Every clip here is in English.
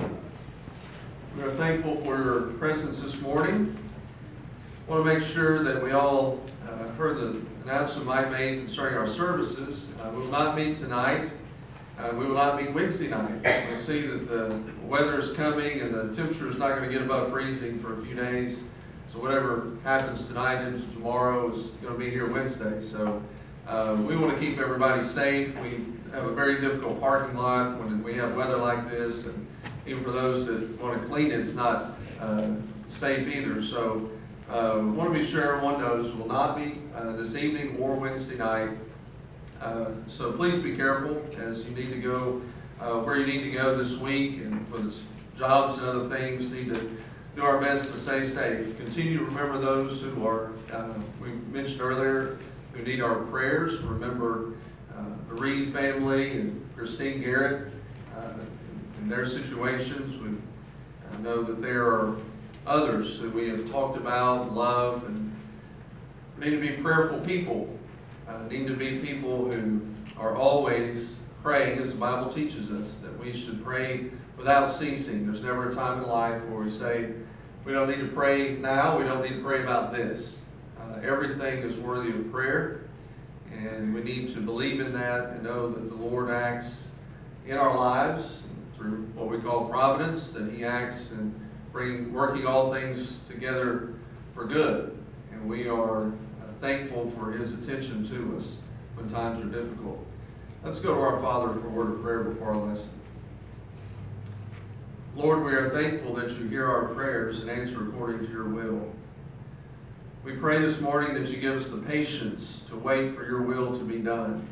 We are thankful for your presence this morning. I want to make sure that we all heard the announcement Mike made concerning our services. We will not meet tonight. We will not meet Wednesday night. We see that the weather is coming and the temperature is not going to get above freezing for a few days. So whatever happens tonight into tomorrow is going to be here Wednesday. So we want to keep everybody safe. We have a very difficult parking lot when we have weather like this, and even for those that want to clean it, it's not safe either. So we want to be sure everyone knows we'll not be this evening or Wednesday night. So please be careful as you need to go where you need to go this week, and whether it's jobs and other things, need to do our best to stay safe. Continue to remember those who are, we mentioned earlier, who need our prayers. Remember the Reed family and Christine Garrett in their situations. We know that there are others who we have talked about and love, and we need to be prayerful people. Need to be people who are always praying, as the Bible teaches us, that we should pray without ceasing. There's never a time in life where we say, we don't need to pray now, we don't need to pray about this. Everything is worthy of prayer, and we need to believe in that and know that the Lord acts in our lives through what we call providence, that He acts and working all things together for good. And we are thankful for His attention to us when times are difficult. Let's go to our Father for a word of prayer before our lesson. Lord, we are thankful that you hear our prayers and answer according to your will. We pray this morning that you give us the patience to wait for your will to be done.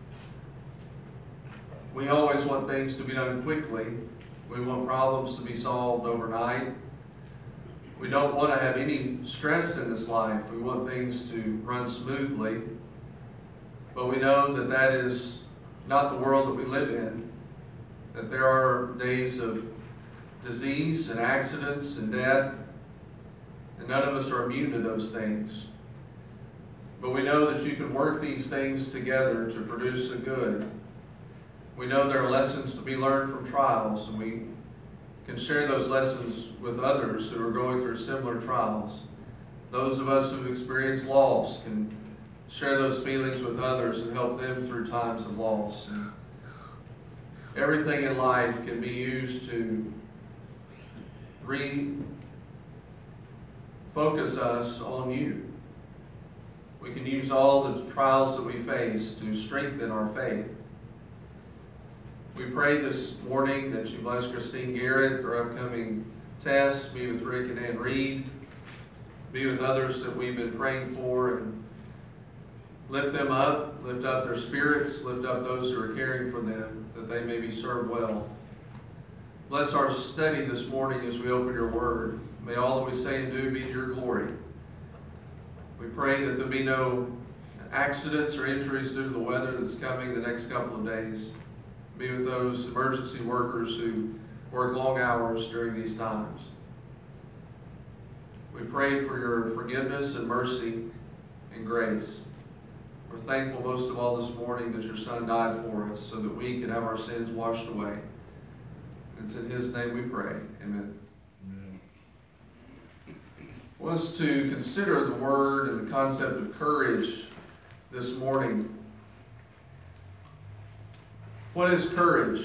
We always want things to be done quickly. We want problems to be solved overnight. We don't want to have any stress in this life. We want things to run smoothly. But we know that that is not the world that we live in, that there are days of disease and accidents and death, and none of us are immune to those things. But we know that you can work these things together to produce a good. We know there are lessons to be learned from trials, and we can share those lessons with others who are going through similar trials. Those of us who've experienced loss can share those feelings with others and help them through times of loss. And everything in life can be used to refocus us on you. We can use all the trials that we face to strengthen our faith. We pray this morning that you bless Christine Garrett, her upcoming tests, be with Rick and Ann Reed, be with others that we've been praying for, and lift them up, lift up their spirits, lift up those who are caring for them, that they may be served well. Bless our study this morning as we open your word. May all that we say and do be to your glory. We pray that there be no accidents or injuries due to the weather that's coming the next couple of days. Be with those emergency workers who work long hours during these times. We pray for your forgiveness and mercy and grace. We're thankful most of all this morning that your Son died for us so that we can have our sins washed away. It's in His name we pray. Amen. I want us to consider the word and the concept of courage this morning. What is courage?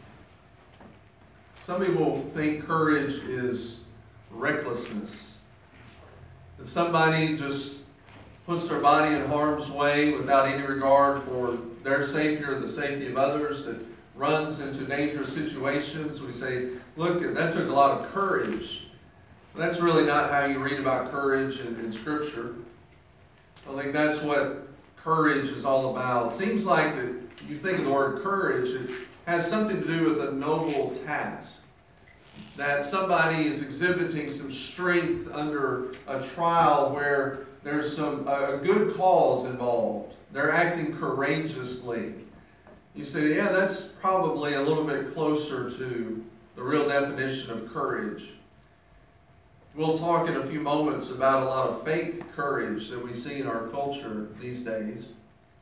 Some people think courage is recklessness. That somebody just puts their body in harm's way without any regard for their safety or the safety of others, that runs into dangerous situations. We say, look, that took a lot of courage. But that's really not how you read about courage in Scripture. I think that's what courage is all about. It seems like that you think of the word courage, it has something to do with a noble task. That somebody is exhibiting some strength under a trial where there's a good cause involved. They're acting courageously. You say, yeah, that's probably a little bit closer to the real definition of courage. We'll talk in a few moments about a lot of fake courage that we see in our culture these days.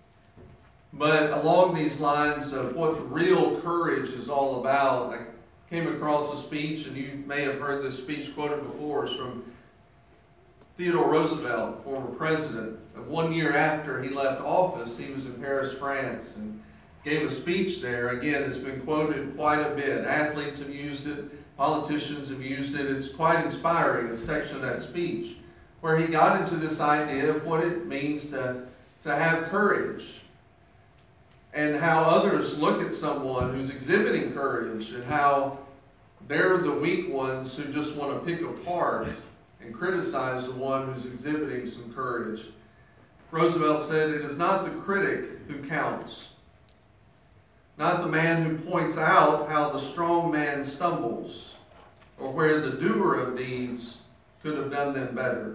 But along these lines of what real courage is all about, I came across a speech, and you may have heard this speech quoted before. It's from Theodore Roosevelt, former president. 1 year after he left office, he was in Paris, France, and gave a speech there. Again, it's been quoted quite a bit. Athletes have used it, politicians have used it. It's quite inspiring, a section of that speech, where he got into this idea of what it means to have courage, and how others look at someone who's exhibiting courage, and how they're the weak ones who just want to pick apart and criticize the one who's exhibiting some courage. Roosevelt said, "It is not the critic who counts, not the man who points out how the strong man stumbles, or where the doer of deeds could have done them better.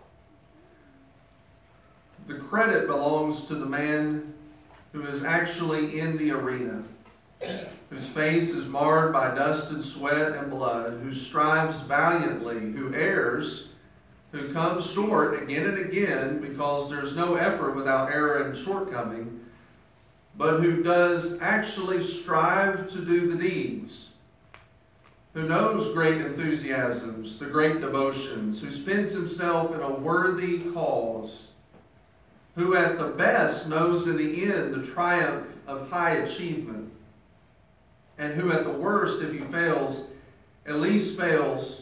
The credit belongs to the man who is actually in the arena, whose face is marred by dust and sweat and blood, who strives valiantly, who errs, who comes short again and again, because there's no effort without error and shortcoming, but who does actually strive to do the deeds, who knows great enthusiasms, the great devotions, who spends himself in a worthy cause, who at the best knows in the end the triumph of high achievement, and who at the worst, if he fails, at least fails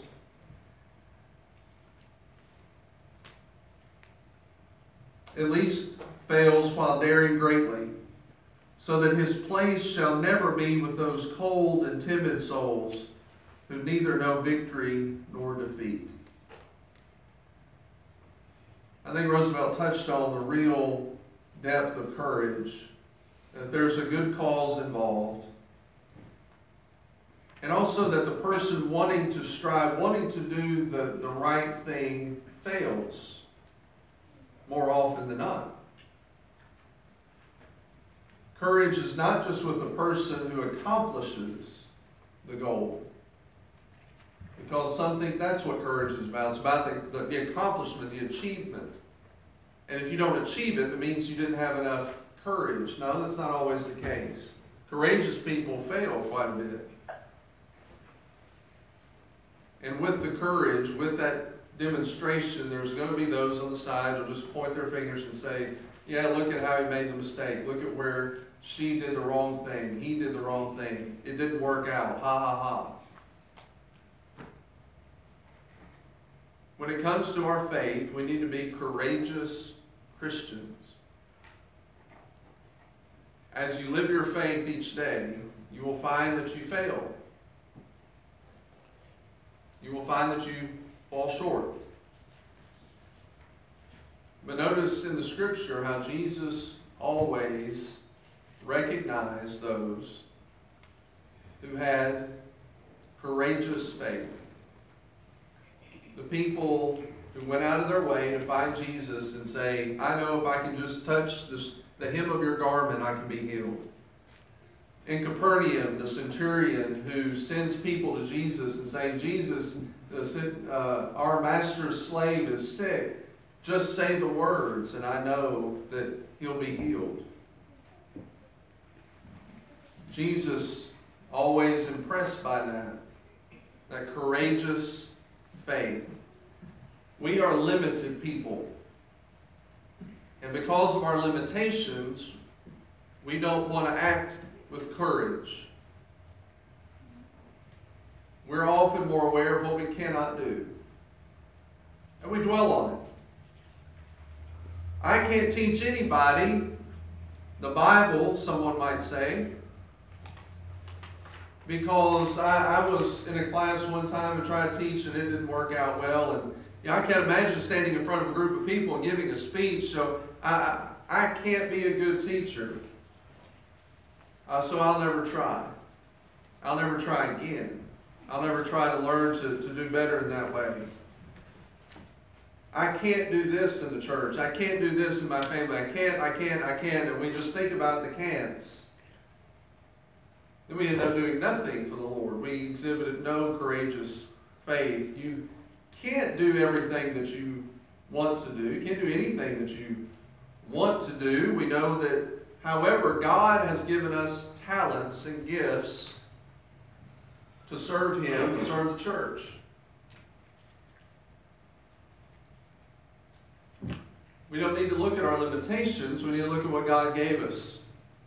while daring greatly, so that his place shall never be with those cold and timid souls who neither know victory nor defeat." I think Roosevelt touched on the real depth of courage, that there's a good cause involved, and also that the person wanting to strive, wanting to do the right thing, fails more often than not. Courage is not just with the person who accomplishes the goal, because some think that's what courage is about. It's about the accomplishment, the achievement. And if you don't achieve it, it means you didn't have enough courage. No, that's not always the case. Courageous people fail quite a bit. And with the courage, with that demonstration, there's going to be those on the side who'll just point their fingers and say, "Yeah, look at how he made the mistake. Look at where she did the wrong thing. He did the wrong thing. It didn't work out. Ha, ha, ha." When it comes to our faith, we need to be courageous Christians. As you live your faith each day, you will find that you fail. You will find that you fall short. But notice in the Scripture how Jesus always recognized those who had courageous faith. The people who went out of their way to find Jesus and say, "I know if I can just touch the hem of your garment, I can be healed." In Capernaum, the centurion who sends people to Jesus and saying, "Jesus, our master's slave is sick. Just say the words and I know that he'll be healed." Jesus always impressed by that courageous faith. We are limited people. And because of our limitations, we don't want to act with courage. We're often more aware of what we cannot do, and we dwell on it. I can't teach anybody the Bible, someone might say, because I was in a class one time and tried to teach and it didn't work out well, and I can't imagine standing in front of a group of people and giving a speech, so I can't be a good teacher. So I'll never try. I'll never try again. I'll never try to learn to do better in that way. I can't do this in the church. I can't do this in my family. I can't. And we just think about the can'ts. Then we end up doing nothing for the Lord. We exhibited no courageous faith. You can't do everything that you want to do. You can't do anything that you want to do. We know that, however, God has given us talents and gifts to serve Him, to serve the church. We don't need to look at our limitations. We need to look at what God gave us.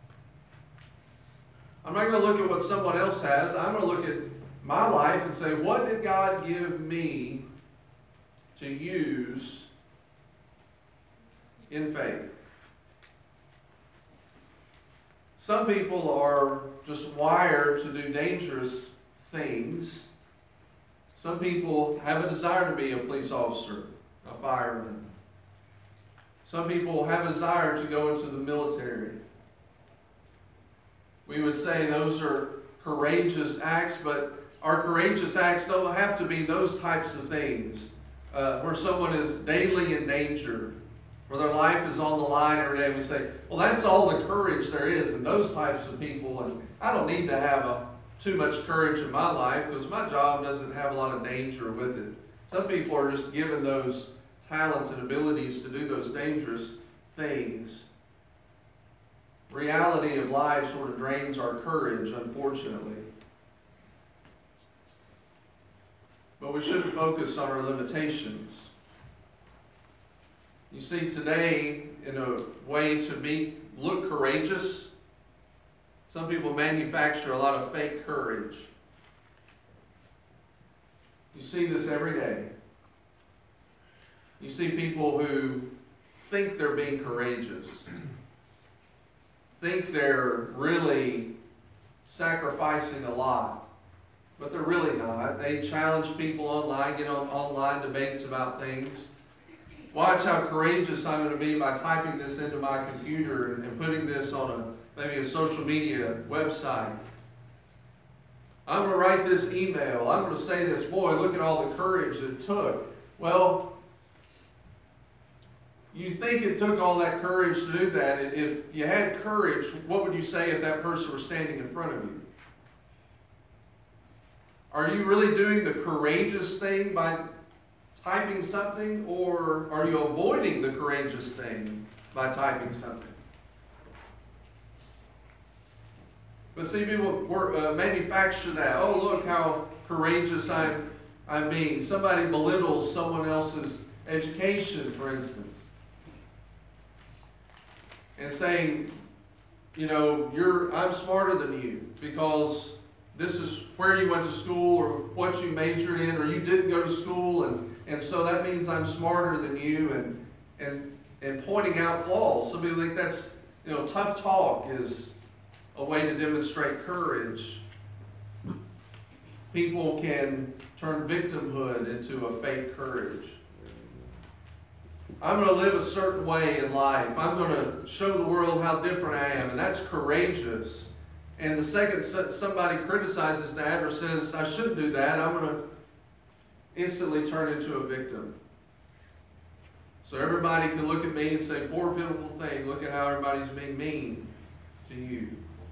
I'm not going to look at what someone else has. I'm going to look at my life and say, what did God give me to use in faith? Some people are just wired to do dangerous things. Some people have a desire to be a police officer, a fireman. Some people have a desire to go into the military. We would say those are courageous acts, but our courageous acts don't have to be those types of things where someone is daily in danger, where their life is on the line every day. We say, well, that's all the courage there is in those types of people, and I don't need to have too much courage in my life because my job doesn't have a lot of danger with it. Some people are just given those talents and abilities to do those dangerous things. Reality of life sort of drains our courage, unfortunately. But we shouldn't focus on our limitations. You see, today, in a way to look courageous, some people manufacture a lot of fake courage. You see this every day. You see people who think they're being courageous, think they're really sacrificing a lot, but they're really not. They challenge people online, get on online debates about things. Watch how courageous I'm going to be by typing this into my computer and putting this on maybe a social media website. I'm going to write this email. I'm going to say this. Boy, look at all the courage it took. Well, you think it took all that courage to do that. If you had courage, what would you say if that person were standing in front of you? Are you really doing the courageous thing by typing something, or are you avoiding the courageous thing by typing something? But see, people manufacture that. Oh, look how courageous I'm being. Somebody belittles someone else's education, for instance, and saying, you know, I'm smarter than you because this is where you went to school or what you majored in, or you didn't go to school, and so that means I'm smarter than you, and pointing out flaws. Some people think that's, tough talk is a way to demonstrate courage. People can turn victimhood into a fake courage. I'm going to live a certain way in life. I'm going to show the world how different I am, and that's courageous. And the second somebody criticizes that or says, I shouldn't do that, I'm going to instantly turn into a victim. So everybody can look at me and say, poor pitiful thing, look at how everybody's being mean to you.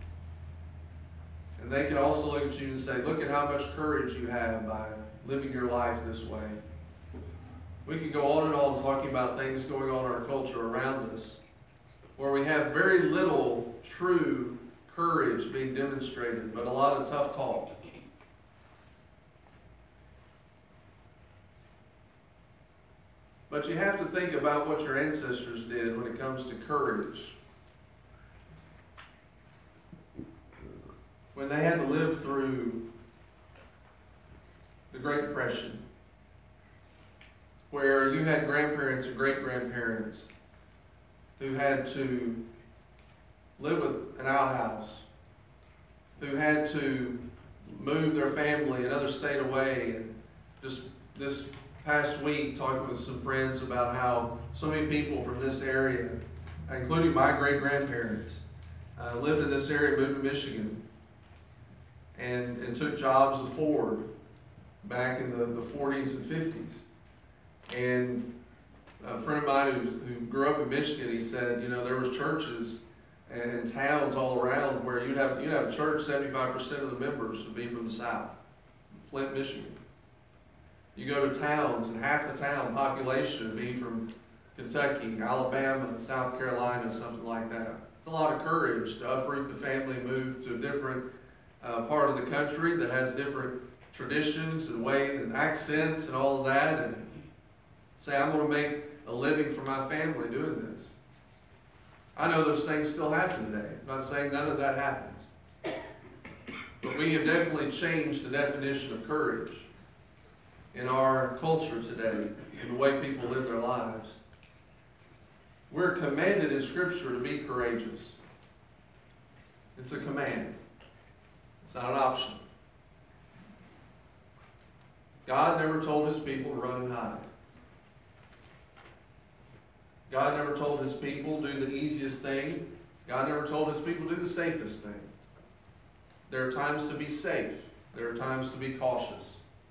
And they can also look at you and say, look at how much courage you have by living your life this way. We could go on and on talking about things going on in our culture around us, where we have very little true courage being demonstrated, but a lot of tough talk. But you have to think about what your ancestors did when it comes to courage. When they had to live through the Great Depression, where you had grandparents and great-grandparents who had to live with an outhouse, who had to move their family another state away. And just this past week, talking with some friends about how so many people from this area, including my great-grandparents, lived in this area, moved to Michigan, and took jobs with Ford back in the 40s and 50s. And a friend of mine who grew up in Michigan, he said, there was churches and towns all around where you'd have a church, 75% of the members would be from the South, Flint, Michigan. You go to towns, and half the town population would be from Kentucky, Alabama, South Carolina, something like that. It's a lot of courage to uproot the family and move to a different part of the country that has different traditions and ways and accents and all of that, and say, I'm going to make a living for my family doing this. I know those things still happen today. I'm not saying none of that happens. But we have definitely changed the definition of courage in our culture today, in the way people live their lives. We're commanded in Scripture to be courageous. It's a command. It's not an option. God never told his people to run and hide. God never told his people do the easiest thing. God never told his people do the safest thing. There are times to be safe. There are times to be cautious.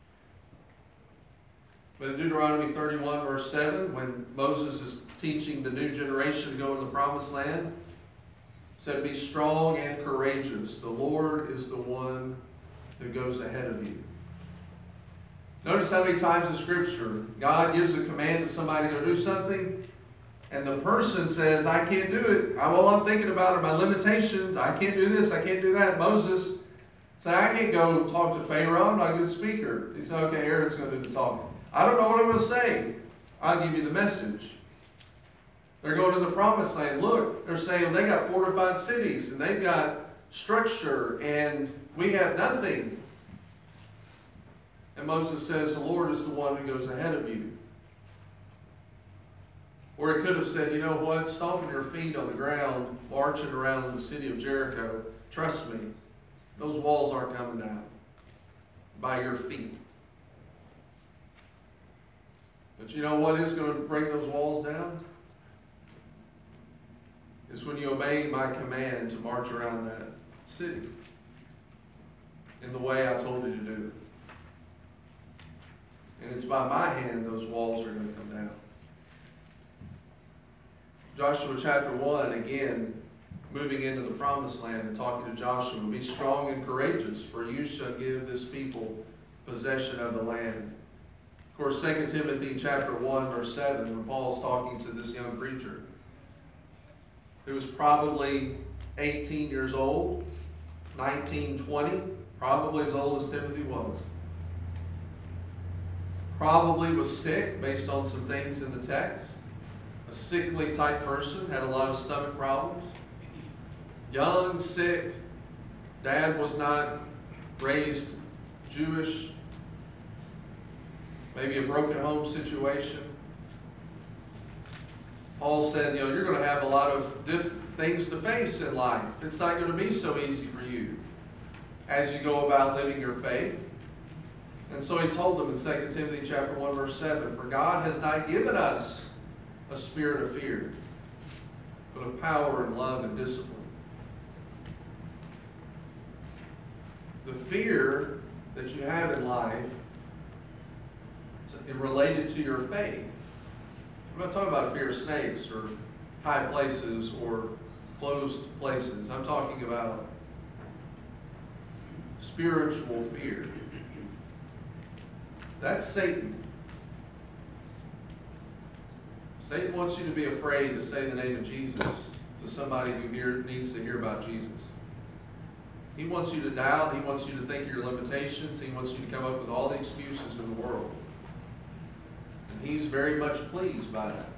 But in Deuteronomy 31, verse 7, when Moses is teaching the new generation to go into the promised land, it said, be strong and courageous. The Lord is the one who goes ahead of you. Notice how many times in Scripture God gives a command to somebody to go do something, and the person says, I can't do it. All I'm thinking about are my limitations. I can't do this. I can't do that. Moses said, I can't go talk to Pharaoh. I'm not a good speaker. He said, okay, Aaron's going to do the talking. I don't know what I'm going to say. I'll give you the message. They're going to the promised land. Look, they're saying they got fortified cities, and they've got structure, and we have nothing. And Moses says, the Lord is the one who goes ahead of you. Or it could have said, you know what, stomping your feet on the ground, marching around the city of Jericho, trust me, those walls aren't coming down by your feet. But you know what is going to break those walls down? It's when you obey my command to march around that city in the way I told you to do it. And it's by my hand those walls are going to come down. Joshua chapter 1, again, moving into the promised land and talking to Joshua, be strong and courageous, for you shall give this people possession of the land. Of course, 2 Timothy chapter 1, verse 7, when Paul's talking to this young preacher, who was probably 18 years old, 19, 20, probably as old as Timothy was. Probably was sick based on some things in the text. A sickly type person, had a lot of stomach problems. Young, sick. Dad was not raised Jewish. Maybe a broken home situation. Paul said, you're going to have a lot of things to face in life. It's not going to be so easy for you as you go about living your faith. And so he told them in 2 Timothy chapter 1, verse 7, for God has not given us a spirit of fear, but of power and love and discipline. The fear that you have in life is related to your faith. I'm not talking about a fear of snakes or high places or closed places. I'm talking about spiritual fear. That's Satan. Satan wants you to be afraid to say the name of Jesus to somebody who needs to hear about Jesus. He wants you to doubt. He wants you to think of your limitations. He wants you to come up with all the excuses in the world. And he's very much pleased by that.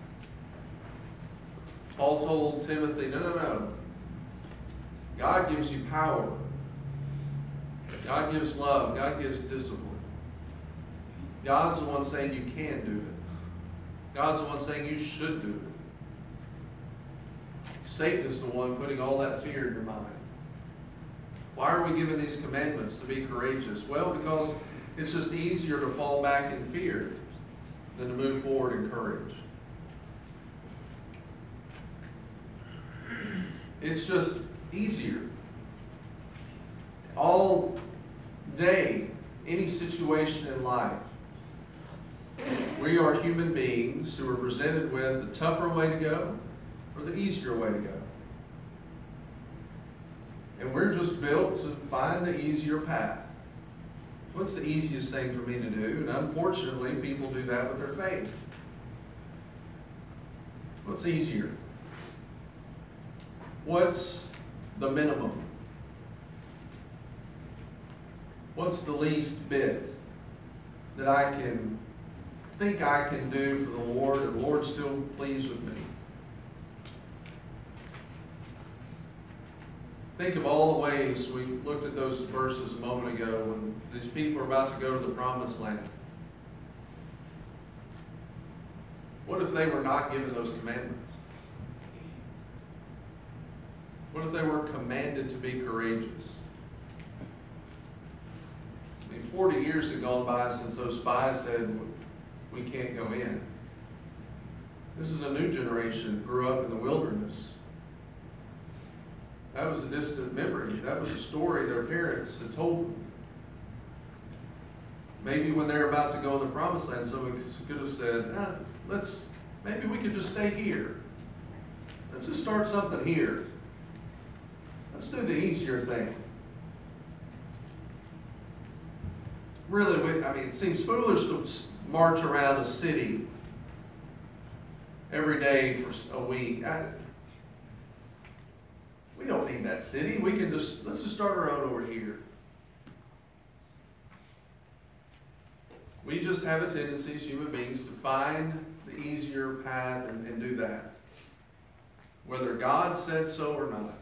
Paul told Timothy, no. God gives you power. God gives love. God gives discipline. God's the one saying you can do it. God's the one saying you should do it. Satan is the one putting all that fear in your mind. Why are we given these commandments to be courageous? Well, because it's just easier to fall back in fear than to move forward in courage. It's just easier. All day, any situation in life, we are human beings who are presented with the tougher way to go or the easier way to go. And we're just built to find the easier path. What's the easiest thing for me to do? And unfortunately, people do that with their faith. What's easier? What's the minimum? What's the least bit that I can think I can do for the Lord, and the Lord's still pleased with me? Think of all the ways we looked at those verses a moment ago when these people are about to go to the promised land. What if they were not given those commandments? What if they were commanded to be courageous? 40 years had gone by since those spies said, we can't go in. This is a new generation that grew up in the wilderness. That was a distant memory. That was a story their parents had told them. Maybe when they're about to go in the promised land, someone could have said, maybe we could just stay here. Let's just start something here. Let's do the easier thing. Really, it seems foolish to march around a city every day for a week. We don't need that city. Let's just start our own over here. We just have a tendency as human beings to find the easier path and do that. Whether God said so or not.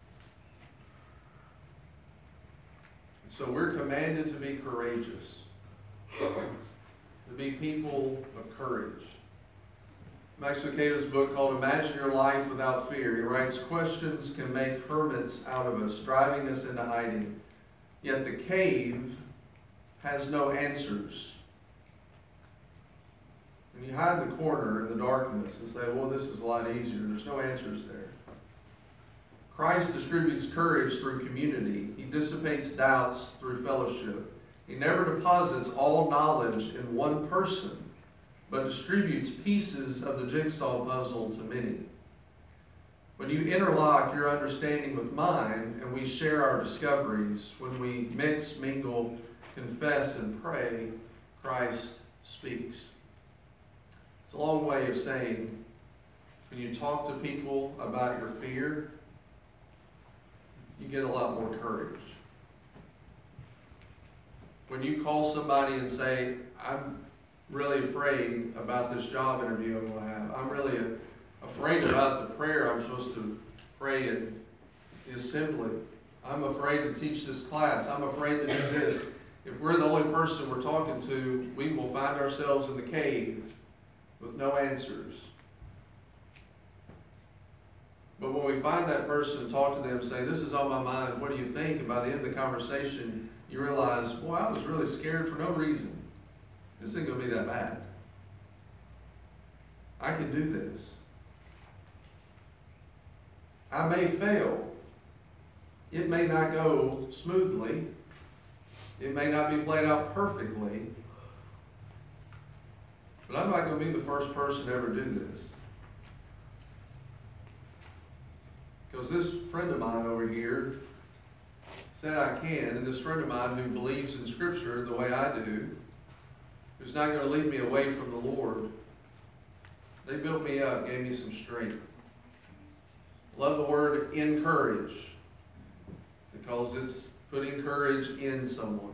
So we're commanded to be courageous, to be people of courage. Max Lucado's book called Imagine Your Life Without Fear, he writes, questions can make hermits out of us, driving us into hiding. Yet the cave has no answers. When you hide in the corner in the darkness and say, well, this is a lot easier, there's no answers there. Christ distributes courage through community. He dissipates doubts through fellowship. He never deposits all knowledge in one person, but distributes pieces of the jigsaw puzzle to many. When you interlock your understanding with mine and we share our discoveries, when we mix, mingle, confess, and pray, Christ speaks. It's a long way of saying, when you talk to people about your fear, you get a lot more courage. When you call somebody and say, I'm really afraid about this job interview I'm going to have. I'm really afraid about the prayer I'm supposed to pray at the assembly. I'm afraid to teach this class. I'm afraid to do this. If we're the only person we're talking to, we will find ourselves in the cave with no answers. But when we find that person and talk to them and say, this is on my mind, what do you think? And by the end of the conversation, you realize, boy, I was really scared for no reason. This ain't going to be that bad. I can do this. I may fail. It may not go smoothly. It may not be played out perfectly. But I'm not going to be the first person to ever do this. Because this friend of mine over here said I can, and this friend of mine who believes in Scripture the way I do, who's not going to lead me away from the Lord, they built me up, gave me some strength. Love the word encourage, because it's putting courage in someone.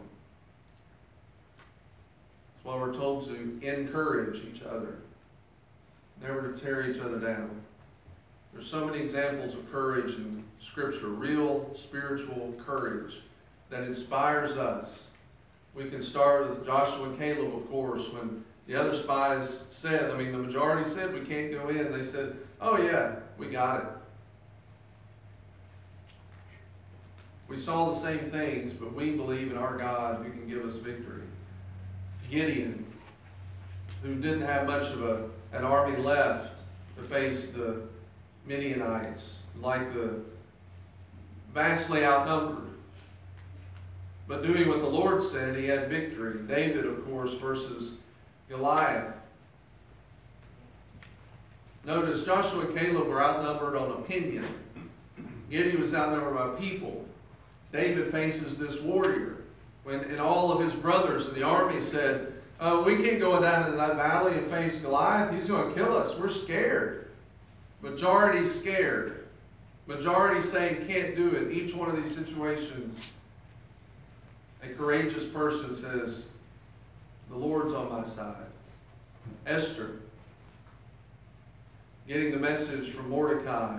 That's why we're told to encourage each other, never to tear each other down. There's so many examples of courage in Scripture, real spiritual courage that inspires us. We can start with Joshua and Caleb, of course, when the other spies said, the majority said we can't go in. They said, oh yeah, we got it. We saw the same things, but we believe in our God who can give us victory. Gideon, who didn't have much of an army left to face the Midianites, like the vastly outnumbered. But doing what the Lord said, he had victory. David, of course, versus Goliath. Notice Joshua and Caleb were outnumbered on opinion. Gideon was outnumbered by people. David faces this warrior. And all of his brothers in the army said, we can't go down into that valley and face Goliath. He's going to kill us. We're scared. Majority scared. Majority saying can't do it. Each one of these situations. A courageous person says, the Lord's on my side. Esther, getting the message from Mordecai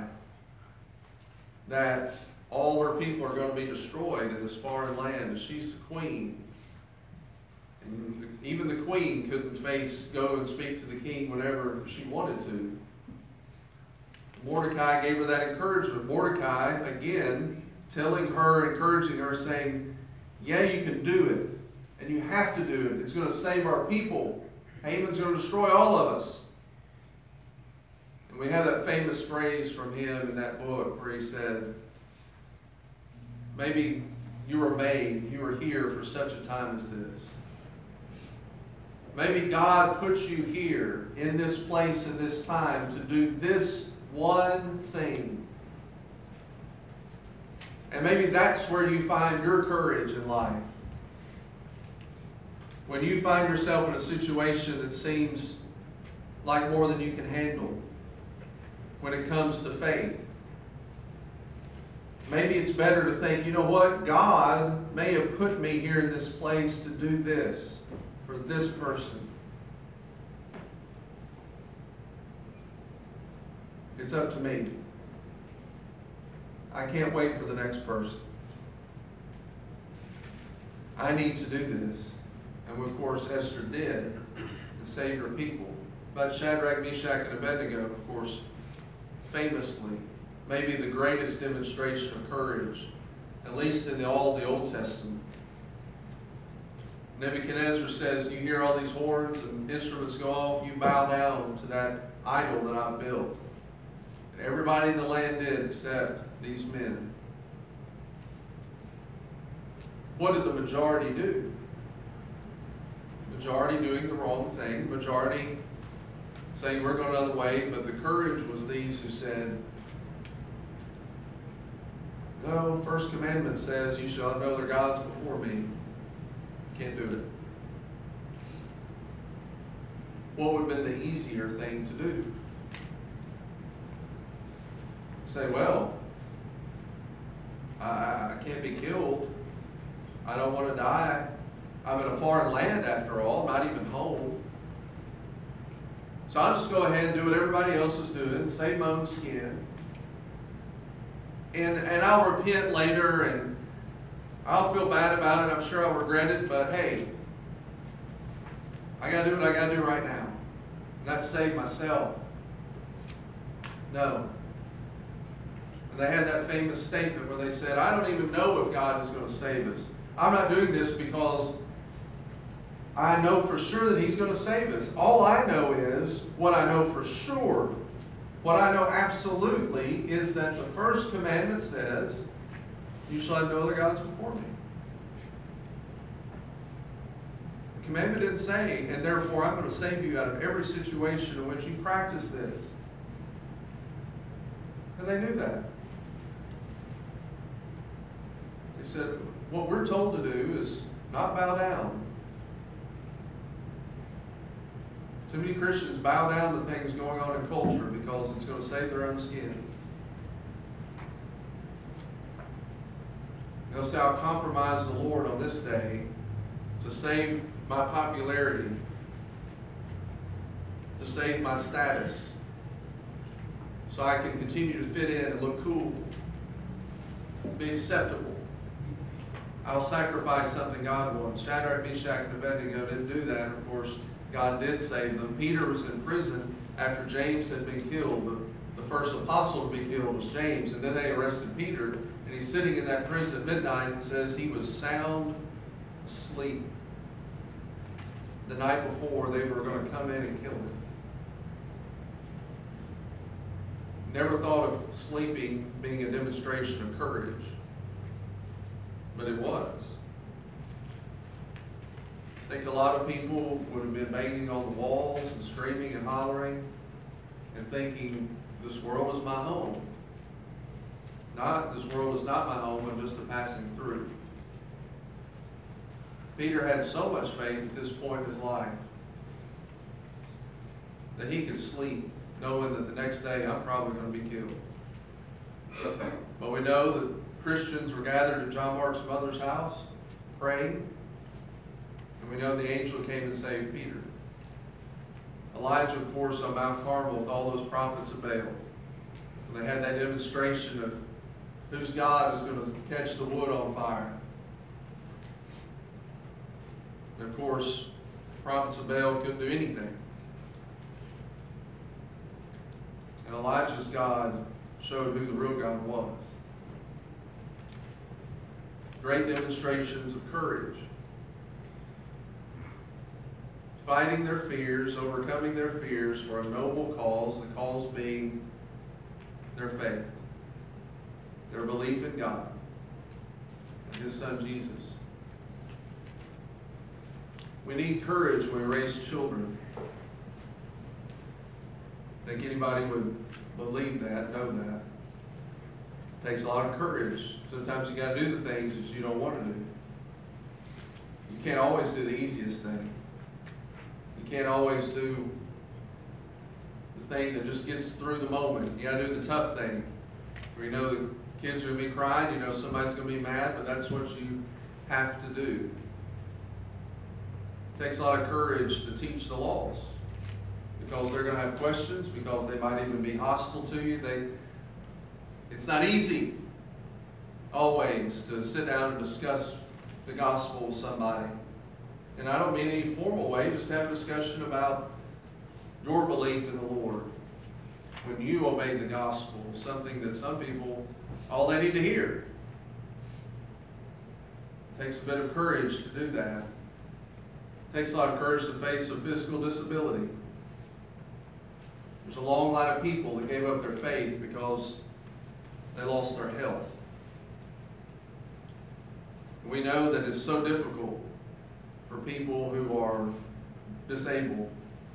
that all her people are going to be destroyed in this foreign land, and she's the queen. And even the queen couldn't go and speak to the king whenever she wanted to. Mordecai gave her that encouragement. Mordecai, again, encouraging her, saying, yeah, you can do it. And you have to do it. It's going to save our people. Haman's going to destroy all of us. And we have that famous phrase from him in that book where he said, maybe you were here for such a time as this. Maybe God puts you here in this place in this time to do this one thing. And maybe that's where you find your courage in life. When you find yourself in a situation that seems like more than you can handle when it comes to faith. Maybe it's better to think, you know what? God may have put me here in this place to do this for this person. It's up to me. I can't wait for the next person. I need to do this. And of course, Esther did and saved her people. But Shadrach, Meshach, and Abednego, of course, famously, maybe the greatest demonstration of courage, at least in all the Old Testament. Nebuchadnezzar says, you hear all these horns and instruments go off, you bow down to that idol that I've built. And everybody in the land did except these men. What did the majority do? Majority doing the wrong thing, majority saying we're going another way, but the courage was these who said, no, first commandment says you shall have no other gods before me. Can't do it. What would have been the easier thing to do? Say, well, I can't be killed. I don't want to die. I'm in a foreign land after all, not even home. So I'll just go ahead and do what everybody else is doing, save my own skin. And I'll repent later, and I'll feel bad about it. I'm sure I'll regret it, but hey, I got to do what I got to do right now. And that's save myself. No. And they had that famous statement where they said, I don't even know if God is going to save us. I'm not doing this because I know for sure that He's going to save us. All I know is, what I know for sure, what I know absolutely is that the first commandment says, you shall have no other gods before me. The commandment didn't say, and therefore I'm going to save you out of every situation in which you practice this. And they knew that. They said, what we're told to do is not bow down. Too many Christians bow down to things going on in culture because it's going to save their own skin. They'll say, I'll compromise the Lord on this day to save my popularity, to save my status, so I can continue to fit in and look cool, be acceptable. I'll sacrifice something God wants. Shadrach, Meshach, and Abednego didn't do that. Of course, God did save them. Peter was in prison after James had been killed. The first apostle to be killed was James, and then they arrested Peter, and he's sitting in that prison at midnight and says he was sound asleep the night before they were going to come in and kill him. Never thought of sleeping being a demonstration of courage, but it was. I think a lot of people would have been banging on the walls and screaming and hollering and thinking, this world is my home. This world is not my home, I'm just a passing through. Peter had so much faith at this point in his life that he could sleep knowing that the next day I'm probably going to be killed. But we know that Christians were gathered at John Mark's mother's house, praying. And we know the angel came and saved Peter. Elijah, of course, on Mount Carmel with all those prophets of Baal. And they had that demonstration of whose God is going to catch the wood on fire. And of course, the prophets of Baal couldn't do anything. And Elijah's God showed who the real God was. Great demonstrations of courage. Fighting their fears, overcoming their fears for a noble cause, the cause being their faith, their belief in God and His Son Jesus. We need courage when we raise children. I think anybody would believe that, know that. It takes a lot of courage. Sometimes you got to do the things that you don't want to do. You can't always do the easiest thing. You can't always do the thing that just gets through the moment. You got to do the tough thing. Where you know the kids are going to be crying, you know somebody's going to be mad, but that's what you have to do. It takes a lot of courage to teach the laws. Because they're going to have questions, because they might even be hostile to you. It's not easy always to sit down and discuss the gospel with somebody. And I don't mean any formal way, just have a discussion about your belief in the Lord. When you obey the gospel, something that some people, all they need to hear. It takes a bit of courage to do that. It takes a lot of courage to face a physical disability. There's a long line of people that gave up their faith because they lost their health. We know that it's so difficult for people who are disabled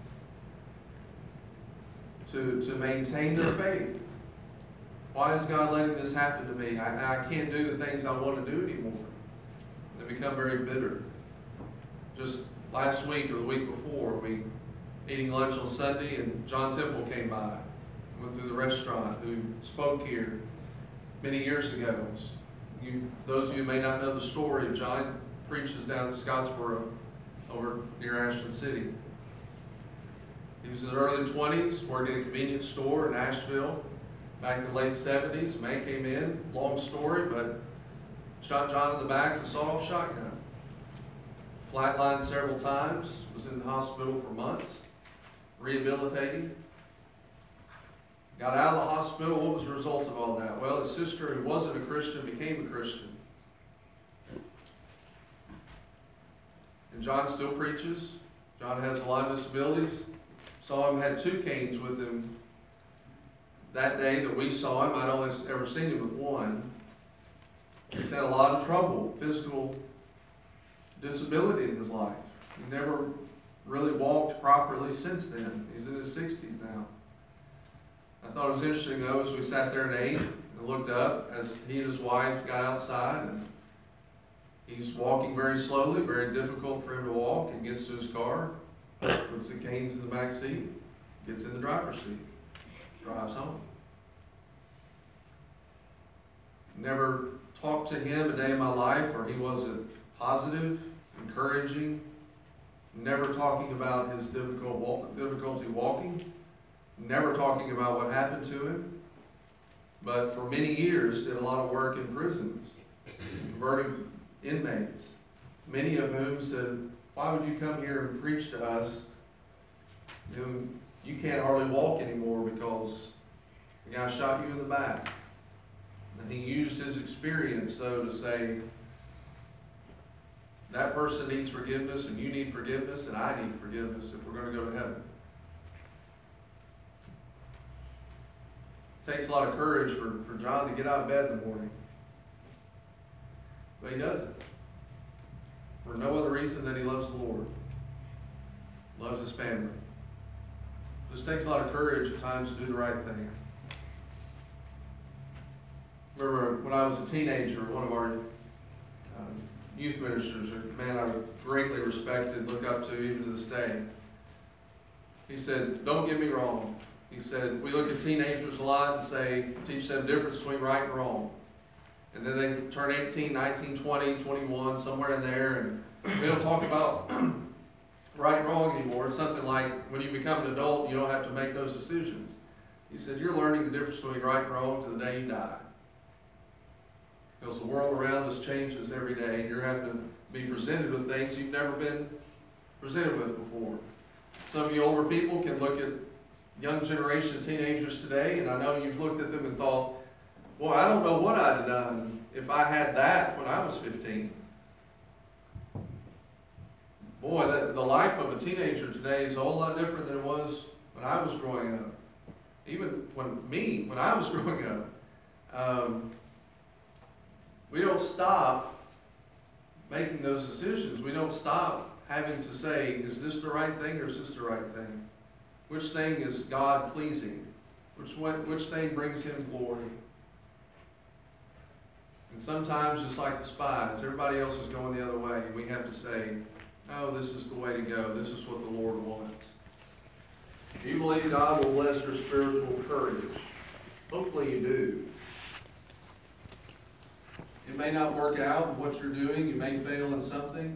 to maintain their faith. Why is God letting this happen to me? I can't do the things I want to do anymore. They become very bitter. Just last week or the week before, we eating lunch on Sunday, and John Temple came by, went through the restaurant, who spoke here many years ago. Those of you who may not know the story of John, preaches down in Scottsboro, over near Ashland City. He was in his early 20s, working at a convenience store in Asheville. Back in the late 70s, a man came in, long story, but shot John in the back with a sawed-off shotgun. Flatlined several times, was in the hospital for months, rehabilitating. Got out of the hospital. What was the result of all that? Well, his sister, who wasn't a Christian, became a Christian. And John still preaches. John has a lot of disabilities. Saw him, had 2 canes with him that day that we saw him. I'd only ever seen him with one. He's had a lot of trouble, physical disability in his life. He never really walked properly since then. He's in his 60s now. I thought it was interesting, though, as we sat there and ate and looked up as he and his wife got outside, and he's walking very slowly, very difficult for him to walk, and gets to his car, puts the canes in the back seat, gets in the driver's seat, drives home. Never talked to him a day in my life where he wasn't positive, encouraging, never talking about his difficulty walking, never talking about what happened to him, but for many years did a lot of work in prisons, converting inmates, many of whom said, why would you come here and preach to us? You can't hardly walk anymore because the guy shot you in the back. And he used his experience, though, to say, that person needs forgiveness, and you need forgiveness, and I need forgiveness if we're going to go to heaven. It takes a lot of courage for John to get out of bed in the morning. But he does it. For no other reason than he loves the Lord. Loves his family. It just takes a lot of courage at times to do the right thing. Remember when I was a teenager, one of our youth ministers, a man I greatly respected, look up to even to this day. He said, don't get me wrong. He said, we look at teenagers a lot and say, teach them the difference between right and wrong. and then they turn 18, 19, 20, 21, somewhere in there, and we don't talk about right and wrong anymore. It's something like when you become an adult, you don't have to make those decisions. He said, you're learning the difference between right and wrong to the day you die. Because the world around us changes every day, and you're having to be presented with things you've never been presented with before. Some of you older people can look at young generation teenagers today, and I know you've looked at them and thought, boy, I don't know what I'd have done if I had that when I was 15. Boy, the life of a teenager today is a whole lot different than it was when I was growing up. Even when I was growing up. We don't stop making those decisions. We don't stop having to say, is this the right thing or is this the right thing? Which thing is God pleasing? Which thing brings Him glory? And sometimes, just like the spies, everybody else is going the other way. We have to say, oh, this is the way to go. This is what the Lord wants. Do you believe God will bless your spiritual courage? Hopefully you do. It may not work out in what you're doing. You may fail in something.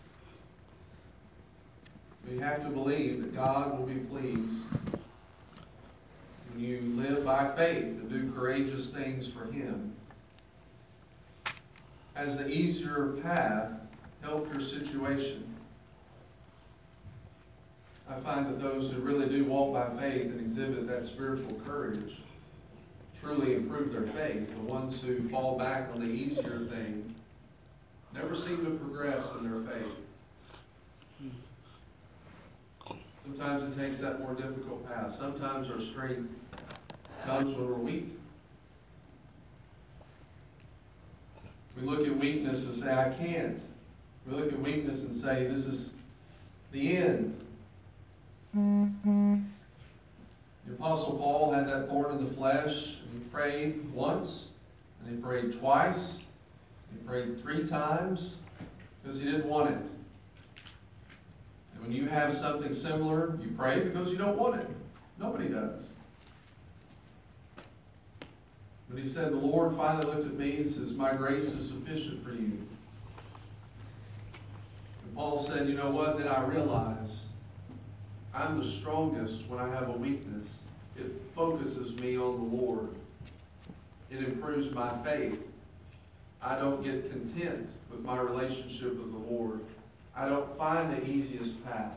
But you have to believe that God will be pleased when you live by faith and do courageous things for Him. Has the easier path helped your situation? I find that those who really do walk by faith and exhibit that spiritual courage truly improve their faith. The ones who fall back on the easier thing never seem to progress in their faith. Sometimes it takes that more difficult path. Sometimes our strength comes when we're weak. We look at weakness and say, I can't. We look at weakness and say, this is the end. The Apostle Paul had that thorn in the flesh, and he prayed once, and he prayed twice, he prayed 3 times, because he didn't want it. And when you have something similar, you pray because you don't want it. Nobody does. But he said, the Lord finally looked at me and says, my grace is sufficient for you. And Paul said, you know what? Then I realized I'm the strongest when I have a weakness. It focuses me on the Lord. It improves my faith. I don't get content with my relationship with the Lord. I don't find the easiest path.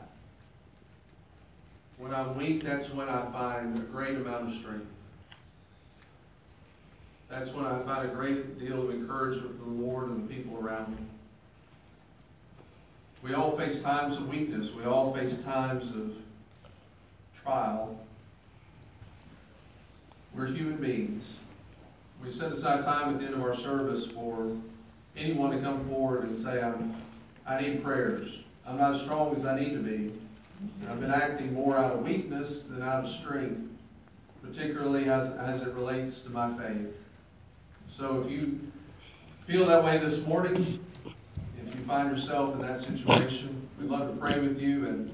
When I'm weak, that's when I find a great amount of strength. That's when I find a great deal of encouragement from the Lord and the people around me. We all face times of weakness. We all face times of trial. We're human beings. We set aside time at the end of our service for anyone to come forward and say, I need prayers. I'm not as strong as I need to be. And I've been acting more out of weakness than out of strength, particularly as it relates to my faith. So if you feel that way this morning, if you find yourself in that situation, we'd love to pray with you and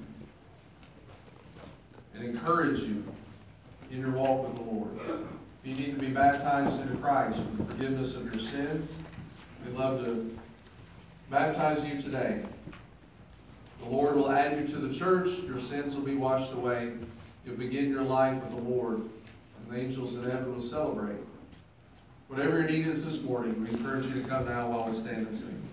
encourage you in your walk with the Lord. If you need to be baptized into Christ for the forgiveness of your sins, we'd love to baptize you today. The Lord will add you to the church. Your sins will be washed away. You'll begin your life with the Lord, and the angels in heaven will celebrate. Whatever your need is this morning, we encourage you to come now while we stand and sing.